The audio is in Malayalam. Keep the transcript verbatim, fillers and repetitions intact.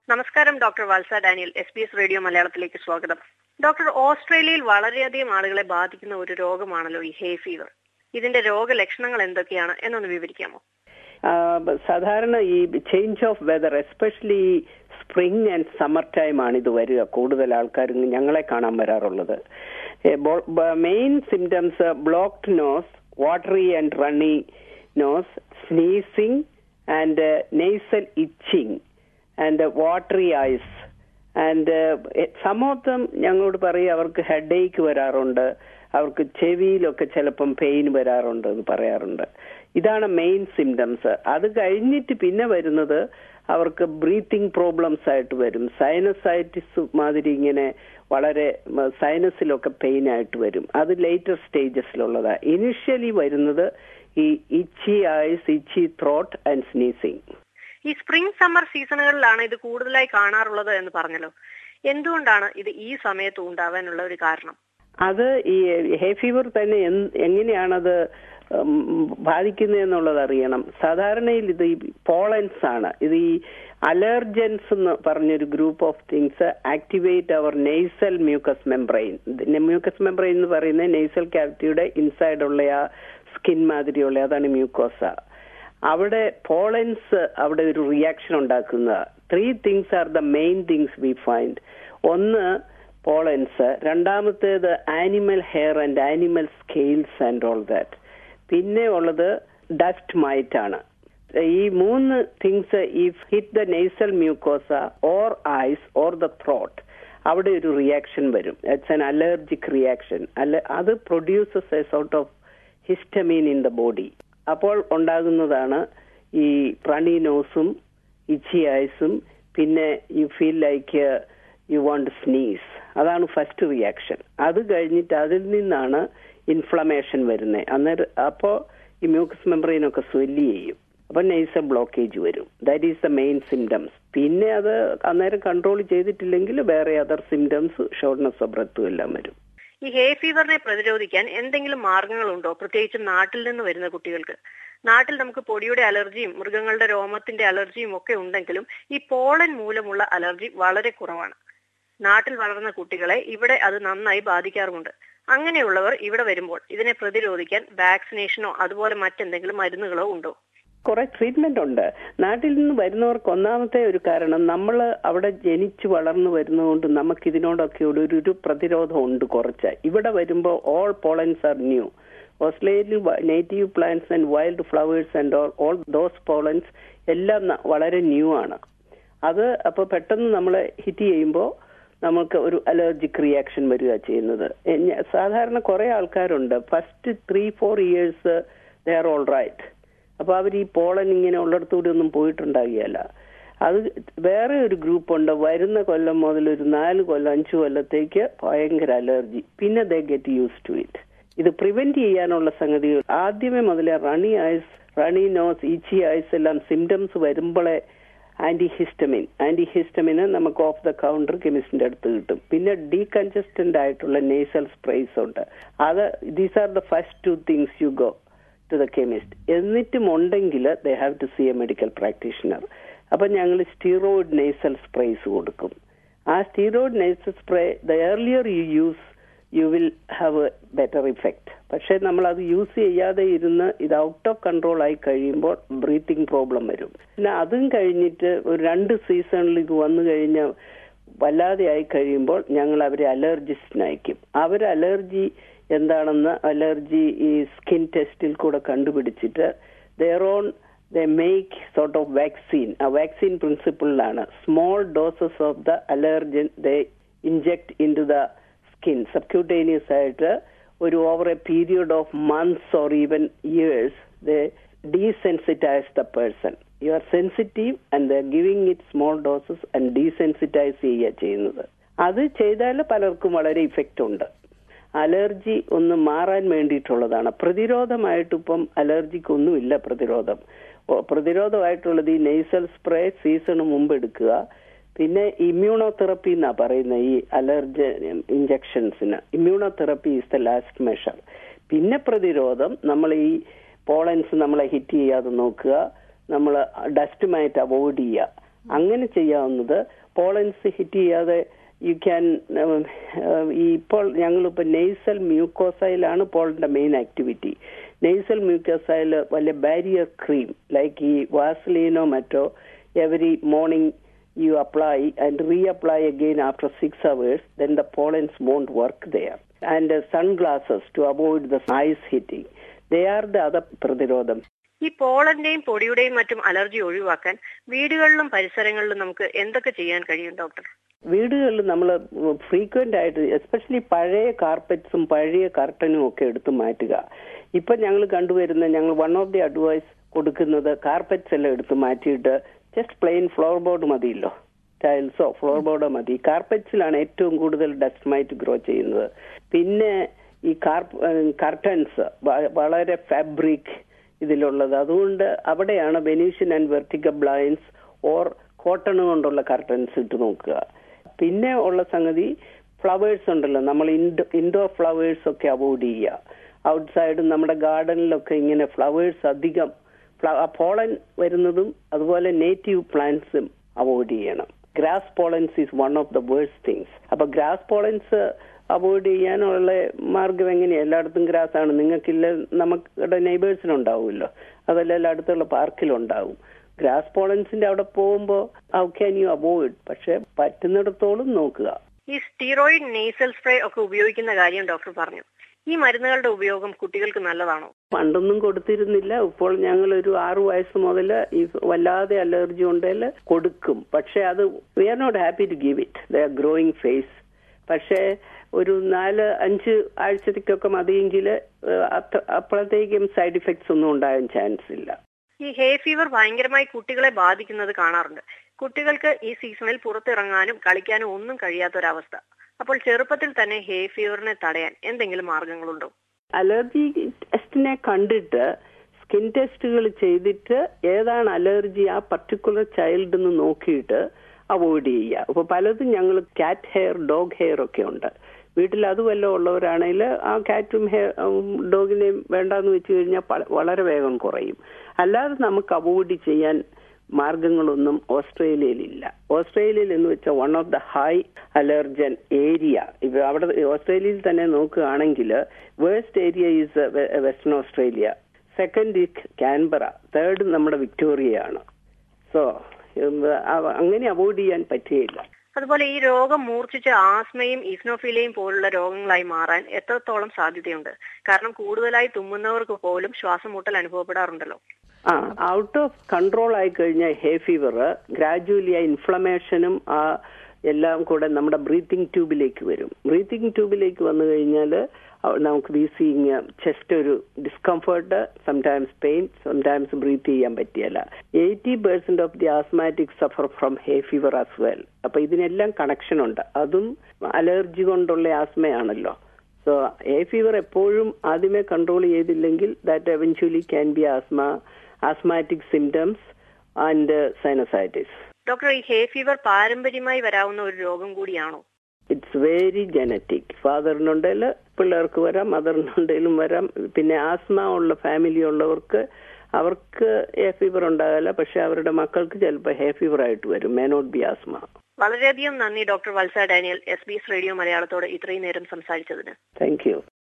നമസ്കാരം doctor Valsa Daniel, S B S radio മലയാളത്തിലേക്ക് സ്വാഗതം. ഡോക്ടർ, ഓസ്ട്രേലിയയിൽ വളരെയധികം ആളുകളെ ബാധിക്കുന്ന ഒരു രോഗമാണല്ലോ ഈ ഹേ ഫീവർ. ഇതിന്റെ രോഗലക്ഷണങ്ങൾ എന്തൊക്കെയാണ് എന്നൊന്ന് വിവരിക്കാമോ? സാധാരണ ഈ change of weather, especially spring and summer time ആണ് ഇത് വരിക. കൂടുതൽ ആൾക്കാർ ഞങ്ങളെ കാണാൻ വരാറുള്ളത്. Main symptoms blocked nose, watery and runny nose, sneezing and nasal itching and uh, watery eyes and uh, some of them ഞങ്ങളോട് പറയും അവർക്ക് ഹെഡ് ഏക്ക് വരാറുണ്ട്, അവർക്ക് ചെവിയിലൊക്കെ ചിലപ്പം പെയിൻ വരാറുണ്ട് എന്ന് പറയാറുണ്ട്. ഇതാണ് മെയിൻ സിംറ്റംസ്. അത് കഴിഞ്ഞിട്ട് പിന്നെ വരുന്നത് അവർക്ക് ബ്രീത്തിങ് പ്രോബ്ലംസ് ആയിട്ട് വരും. സൈനസൈറ്റിസ് മാതിരി ഇങ്ങനെ വളരെ സൈനസിലൊക്കെ പെയിൻ ആയിട്ട് വരും. അത് ലേറ്റർ സ്റ്റേജസിലുള്ളതാണ്. ഇനിഷ്യലി വരുന്നത് ഈ itchy eyes, itchy throat and sneezing. ഈ സ്പ്രിംഗ് സമ്മർ സീസണുകളിലാണ് ഇത് കൂടുതലായി കാണാറുള്ളത് എന്ന് പറഞ്ഞല്ലോ. എന്തുകൊണ്ടാണ് ഇത് ഈ സമയത്ത് ഉണ്ടാവാനുള്ള ഒരു കാരണം? അത് ഈ ഹേ ഫീവർ തന്നെ എങ്ങനെയാണത് ബാധിക്കുന്നതെന്നുള്ളത് അറിയണം. സാധാരണയിൽ ഇത് ഈ പോളൻസ് ആണ്. ഇത് ഈ അലർജൻസ് എന്ന് പറഞ്ഞൊരു ഗ്രൂപ്പ് ഓഫ് തിങ്സ് ആക്ടിവേറ്റ് അവർ nasal mucous membrane. Mucous membrane എന്ന് പറയുന്നത് നെയ്സൽ ക്യാവിറ്റിയുടെ ഇൻസൈഡ് ഉള്ള ആ സ്കിൻ മാതിരിയുള്ള, അതാണ് മ്യൂക്കോസ. അവിടെ പോളൻസ് അവിടെ ഒരു റിയാക്ഷൻ ഉണ്ടാക്കുന്ന three things are the main things we find. ഒന്ന് പോളൻസ്, രണ്ടാമത്തേത് animal hair and animal scales and all that. പിന്നെ ഉള്ളത് ഡസ്റ്റ് മൈറ്റ് ആണ്. ഈ മൂന്ന് things if hit the nasal mucosa or eyes or the throat, അവിടെ ഒരു റിയാക്ഷൻ വരും. It's an allergic reaction. അല്ല, അത് produces a sort of histamine in the body. അപ്പോൾ ഉണ്ടാകുന്നതാണ് ഈ റണ്ണി നോസും ഇച്ചി ഐസും. പിന്നെ you feel like you want sneeze. അതാണ് ഫസ്റ്റ് റിയാക്ഷൻ. അത് കഴിഞ്ഞിട്ട് അതിൽ നിന്നാണ് ഇൻഫ്ലമേഷൻ വരുന്നത്. അന്നേരം അപ്പോൾ ഈ മ്യൂക്കസ് മെംബ്രെയിനൊക്കെ സ്വെല്ല് ചെയ്യും. അപ്പൊ നെയ്സൽ ബ്ലോക്കേജ് വരും. That is the main symptoms. പിന്നെ അത് അന്നേരം കൺട്രോൾ ചെയ്തിട്ടില്ലെങ്കിൽ വേറെ അതർ സിംറ്റംസ്, ഷോർട്ട്നെസ് ഓഫ് ബ്രെത്തും എല്ലാം വരും. ഈ ഹേ ഫീവറിനെ പ്രതിരോധിക്കാൻ എന്തെങ്കിലും മാർഗങ്ങളുണ്ടോ, പ്രത്യേകിച്ചും നാട്ടിൽ നിന്ന് വരുന്ന കുട്ടികൾക്ക്? നാട്ടിൽ നമുക്ക് പൊടിയുടെ അലർജിയും മൃഗങ്ങളുടെ രോമത്തിന്റെ അലർജിയും ഒക്കെ ഉണ്ടെങ്കിലും ഈ പോളൻ മൂലമുള്ള അലർജി വളരെ കുറവാണ്. നാട്ടിൽ വളർന്ന കുട്ടികളെ ഇവിടെ അത് നന്നായി ബാധിക്കാറുമുണ്ട്. അങ്ങനെയുള്ളവർ ഇവിടെ വരുമ്പോൾ ഇതിനെ പ്രതിരോധിക്കാൻ വാക്സിനേഷനോ അതുപോലെ മറ്റെന്തെങ്കിലും മരുന്നുകളോ ഉണ്ടോ? കുറെ ട്രീറ്റ്മെന്റ് ഉണ്ട്. നാട്ടിൽ നിന്ന് വരുന്നവർക്ക് ഒന്നാമത്തെ ഒരു കാരണം, നമ്മൾ അവിടെ ജനിച്ചു വളർന്നു വരുന്നതുകൊണ്ട് നമുക്ക് ഇതിനോടൊക്കെ ഒരു ഒരു പ്രതിരോധം ഉണ്ട് കുറച്ച്. ഇവിടെ വരുമ്പോൾ ഓൾ പോളൻസ് ആർ ന്യൂ. ഓസ്ട്രേലിയയിൽ native plants and wild flowers and all all those pollens എല്ലാം വളരെ ന്യൂ ആണ്. അത് അപ്പോൾ പെട്ടെന്ന് നമ്മളെ ഹിറ്റ് ചെയ്യുമ്പോൾ നമുക്ക് ഒരു അലർജിക് റിയാക്ഷൻ വരിക ചെയ്യുന്നത്. സാധാരണ കുറെ ആൾക്കാരുണ്ട് first three four years they are all right. അപ്പൊ അവർ ഈ പോളൻ ഇങ്ങനെ ഉള്ളിടത്തൂടെ ഒന്നും പോയിട്ടുണ്ടാകില്ല. അത് വേറെ ഒരു ഗ്രൂപ്പ് ഉണ്ട്, വരുന്ന കൊല്ലം മുതൽ ഒരു നാല് കൊല്ലം അഞ്ചു കൊല്ലത്തേക്ക് ഭയങ്കര അലർജി. പിന്നെ they get used to it. ഇത് പ്രിവെന്റ് ചെയ്യാനുള്ള സംഗതികൾ ആദ്യമേ മുതലേ runny eyes, runny nose, itchy eyes എല്ലാം സിംറ്റംസ് വരുമ്പോഴേ ആന്റിഹിസ്റ്റമിൻ ആന്റിഹിസ്റ്റമിന് നമുക്ക് ഓഫ് ദ കൗണ്ടർ കെമിസ്റ്റിന്റെ അടുത്ത് കിട്ടും. പിന്നെ ഡീകൺജസ്റ്റന്റ് ആയിട്ടുള്ള നേസൽ സ്പ്രേസ് ഉണ്ട്. അത് these are the first two things you go to the chemist. എന്നിട്ടും ഉണ്ടെങ്കിൽ they have to see a medical practitioner. അപ്പൊ ഞങ്ങൾ സ്റ്റീറോയിഡ് നേസൽ സ്പ്രേസ് കൊടുക്കും. ആ steroid nasal spray the earlier you use you will have a better effect. പക്ഷെ നമ്മൾ അത് യൂസ് ചെയ്യാതെ ഇരുന്ന് ഇത് ഔട്ട് ഓഫ് കൺട്രോൾ ആയി കഴിയുമ്പോൾ ബ്രീത്തിങ് പ്രോബ്ലം വരും. പിന്നെ അതും കഴിഞ്ഞിട്ട് ഒരു രണ്ട് സീസണിൽ ഇത് വന്നു കഴിഞ്ഞാൽ വല്ലാതെ ആയി കഴിയുമ്പോൾ ഞങ്ങൾ അവരെ അലർജിസ്റ്റിന് അയക്കും. അവർ അലർജി എന്താണെന്ന് അലർജി ഈ സ്കിൻ ടെസ്റ്റിൽ കൂടെ കണ്ടുപിടിച്ചിട്ട് their own they make sort of vaccine. A vaccine principle-ലാണ് small doses of the allergen they inject into the skin subcutaneous ആയിട്ട് ഒരു over a period of months or even years they desensitize the person. You are sensitive and they are giving it small doses and desensitize ചെയ്യുക ചെയ്യുന്നത്. അത് ചെയ്താൽ പലർക്കും വളരെ ഇഫക്റ്റ് ഉണ്ട്. അലർജി ഒന്ന് മാറാൻ വേണ്ടിയിട്ടുള്ളതാണ്. പ്രതിരോധമായിട്ടിപ്പം അലർജിക്കൊന്നുമില്ല. പ്രതിരോധം പ്രതിരോധമായിട്ടുള്ളത് ഈ നെയ്സൽ സ്പ്രേ സീസണ് മുമ്പ് എടുക്കുക. പിന്നെ ഇമ്മ്യൂണോതെറപ്പി എന്നാ പറയുന്ന ഈ അലർജി ഇഞ്ചക്ഷൻസിന് immunotherapy is the last measure. പിന്നെ പ്രതിരോധം നമ്മൾ ഈ പോളൻസ് നമ്മളെ ഹിറ്റ് ചെയ്യാതെ നോക്കുക, നമ്മൾ ഡസ്റ്റുമായിട്ട് അവോയ്ഡ് ചെയ്യുക. അങ്ങനെ ചെയ്യാവുന്നത് പോളൻസ് ഹിറ്റ് ചെയ്യാതെ യു ക്യാൻ ഈ ഇപ്പോൾ ഞങ്ങളിപ്പോൾ നെയ്സൽ മ്യൂക്കോസൈലാണ് പോളന്റെ മെയിൻ ആക്ടിവിറ്റി. നെയ്സൽ മ്യൂക്കോസൈൽ വല്ല ബാരിയർ ക്രീം ലൈക്ക് ഈ വാസ്ലീനോ മറ്റോ every morning you apply and reapply again after six hours, then the pollens won't work there. And uh, sunglasses to avoid the eyes hitting. They are the other പ്രതിരോധം. ഈ പോളന്റെയും പൊടിയുടെയും മറ്റും അലർജി ഒഴിവാക്കാൻ വീടുകളിലും പരിസരങ്ങളിലും നമുക്ക് എന്തൊക്കെ ചെയ്യാൻ കഴിയും ഡോക്ടർ? വീടുകളിൽ നമ്മൾ ഫ്രീക്വന്റ് ആയിട്ട് എസ്പെഷ്യലി പഴയ കാർപ്പറ്റ്സും പഴയ കർട്ടനും ഒക്കെ എടുത്ത് മാറ്റുക. ഇപ്പൊ ഞങ്ങൾ കണ്ടുവരുന്ന ഞങ്ങൾ വൺ ഓഫ് ദി അഡ്വൈസ് കൊടുക്കുന്നത് കാർപ്പറ്റ്സ് എല്ലാം എടുത്ത് മാറ്റിയിട്ട് ജസ്റ്റ് പ്ലെയിൻ ഫ്ലോർ ബോർഡ് മതിയല്ലോ, ടൈൽസോ ഫ്ലോർ ബോർഡോ മതി. കാർപ്പറ്റ്സിലാണ് ഏറ്റവും കൂടുതൽ ഡസ്റ്റ് മൈറ്റ് ഗ്രോ ചെയ്യുന്നത്. പിന്നെ ഈ കർട്ടൻസ് വളരെ ഫാബ്രിക് ഇതിലുള്ളത്, അതുകൊണ്ട് അവിടെയാണ് Venetian and vertical blinds or cotton കൊണ്ടുള്ള കർട്ടൻസ് ഇട്ട് നോക്കുക. പിന്നെ ഉള്ള സംഗതി ഫ്ലവേഴ്സ് ഉണ്ടല്ലോ, നമ്മൾ ഇൻഡോ ഇൻഡോർ ഫ്ലവേഴ്സ് ഒക്കെ അവോയ്ഡ് ചെയ്യുക. ഔട്ട്സൈഡ് നമ്മുടെ ഗാർഡനിലൊക്കെ ഇങ്ങനെ ഫ്ലവേഴ്സ് അധികം പോളൻ വരുന്നതും അതുപോലെ നേറ്റീവ് പ്ലാന്റ്സും അവോയ്ഡ് ചെയ്യണം. Grass pollens is one of the worst things. അപ്പൊ ഗ്രാസ് പോളൻസ് അവോയ്ഡ് ചെയ്യാനുള്ള മാർഗം എങ്ങനെയാ? എല്ലായിടത്തും ഗ്രാസ് ആണ്, നിങ്ങൾക്കില്ല നമ്മുടെ നെയ്ബേഴ്സിനുണ്ടാവുമല്ലോ, അതെല്ലാം അടുത്തുള്ള പാർക്കിലുണ്ടാവും. ഗ്രാസ് പോളൻസിന്റെ അവിടെ പോകുമ്പോൾ ഹൗ ക്യാൻ യു അവോയ്ഡ്? പക്ഷെ പറ്റുന്നിടത്തോളം നോക്കുക. ഈ സ്റ്റീറോയിഡ് നേസൽ സ്പ്രേ ഒക്കെ ഉപയോഗിക്കുന്ന കാര്യം ഡോക്ടർ പറഞ്ഞു. ഈ മരുന്നുകളുടെ ഉപയോഗം കുട്ടികൾക്ക് നല്ലതാണോ? പണ്ടൊന്നും കൊടുത്തിരുന്നില്ല. ഇപ്പോൾ ഞങ്ങൾ ഒരു ആറു വയസ്സ് മുതൽ ഈ വല്ലാതെ അലർജി ഉണ്ടെങ്കിൽ കൊടുക്കും. പക്ഷെ അത് we are not happy to give it, the growing phase. പക്ഷേ ഒരു നാല് അഞ്ച് ആഴ്ചത്തേക്കൊക്കെ മതിയെങ്കിൽ അപ്പോഴത്തേക്കും സൈഡ് ഇഫക്ട്സ് ഒന്നും ഉണ്ടാകാൻ ചാൻസ് ഇല്ല. ഈ ഹേ ഫീവർ ഭയങ്കരമായി കുട്ടികളെ ബാധിക്കുന്നത് കാണാറുണ്ട്. കുട്ടികൾക്ക് ഈ സീസണിൽ പുറത്തിറങ്ങാനും കളിക്കാനും ഒന്നും കഴിയാത്തൊരവസ്ഥ. അപ്പോൾ ചെറുപ്പത്തിൽ തന്നെ ഹേ ഫീവറിനെ തടയാൻ എന്തെങ്കിലും മാർഗങ്ങളുണ്ടോ? അലർജി ടെസ്റ്റിനെ കണ്ടിട്ട് സ്കിൻ ടെസ്റ്റുകൾ ചെയ്തിട്ട് ഏതാണ് അലർജി ആ പർട്ടിക്കുലർ ചൈൽഡ് എന്ന് നോക്കിയിട്ട് അവോയ്ഡ് ചെയ്യുക. ഇപ്പൊ പലതും ഞങ്ങൾ കാറ്റ് ഹെയർ, ഡോഗ് ഹെയർ ഒക്കെ ഉണ്ട് വീട്ടിൽ. അത് വല്ലതും ഉള്ളവരാണെങ്കിൽ ആ കാറ്റും ഹെയർ ഡോഗിനെയും വേണ്ടാന്ന് വെച്ച് കഴിഞ്ഞാൽ വളരെ വേഗം കുറയും. അല്ലാതെ നമുക്ക് അവോയ്ഡ് ചെയ്യാൻ മാർഗങ്ങളൊന്നും ഓസ്ട്രേലിയയിലില്ല. ഓസ്ട്രേലിയയിൽ എന്ന് വെച്ചാൽ one of the high allergen area. ഇപ്പൊ അവിടെ ഓസ്ട്രേലിയയിൽ തന്നെ നോക്കുകയാണെങ്കിൽ worst area is Western Australia, second is Canberra, third നമ്മുടെ വിക്ടോറിയയാണ്. സോ അങ്ങനെ അവോയ്ഡ് ചെയ്യാൻ പറ്റുകയില്ല. അതുപോലെ ഈ രോഗം മൂർച്ഛിച്ച ആസ്മയും ഈസ്നോഫീലിയയും പോലുള്ള രോഗങ്ങളായി മാറാൻ എത്രത്തോളം സാധ്യതയുണ്ട്? കാരണം കൂടുതലായി തുമ്മുന്നവർക്ക് പോലും ശ്വാസം മുട്ടൽ അനുഭവപ്പെടാറുണ്ടല്ലോ. ആ ഔട്ട് ഓഫ് കൺട്രോൾ ആയി കഴിഞ്ഞാൽ ഹേ ഫീവർ ഗ്രാജുവലി ആ ഇൻഫ്ലമേഷനും ആ എല്ലാം കൂടെ നമ്മുടെ ബ്രീത്തിങ് ട്യൂബിലേക്ക് വരും. ബ്രീത്തിങ് ട്യൂബിലേക്ക് വന്നു കഴിഞ്ഞാൽ നമുക്ക് വീസിങ്, ചെസ്റ്റ് ഒരു discomfort, sometimes pain, sometimes breathe ചെയ്യാൻ പറ്റിയല്ല. Eighty percent of the asthmatic suffer from hay fever as well. അപ്പൊ ഇതിനെല്ലാം കണക്ഷൻ ഉണ്ട്. അതും അലർജി കൊണ്ടുള്ള ആസ്മയാണല്ലോ. സോ ഹേ ഫീവർ എപ്പോഴും ആദ്യമേ കൺട്രോൾ ചെയ്തില്ലെങ്കിൽ that eventually can be asthma, asthmatic symptoms and sinusitis. Doctor, ഈ ഹേ ഫീവർ പാരമ്പര്യമായി വരാവുന്ന ഒരു രോഗം കൂടിയാണോ? It's very genetic. ഫാദറിനുണ്ടെങ്കിൽ പിള്ളേർക്ക് വരാം, മദറിനുണ്ടെങ്കിലും വരാം. പിന്നെ ആസ്മ ഉള്ള ഫാമിലി ഉള്ളവർക്ക് അവർക്ക് ഹേ ഫീവർ ഉണ്ടാകില്ല, പക്ഷെ അവരുടെ മക്കൾക്ക് ചിലപ്പോൾ ഹേ ഫീവർ ആയിട്ട് വരും. May not be asthma. വളരെയധികം നന്ദി doctor Valsa Daniel, S B S radio മലയാളത്തോട് ഇത്രയും നേരം സംസാരിച്ചതിന്. Thank U.